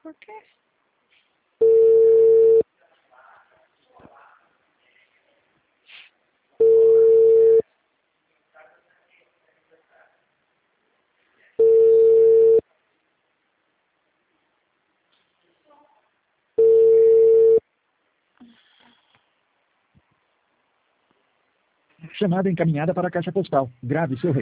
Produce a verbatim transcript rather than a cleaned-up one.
Por quê? Chamada encaminhada para a caixa postal. Grave seu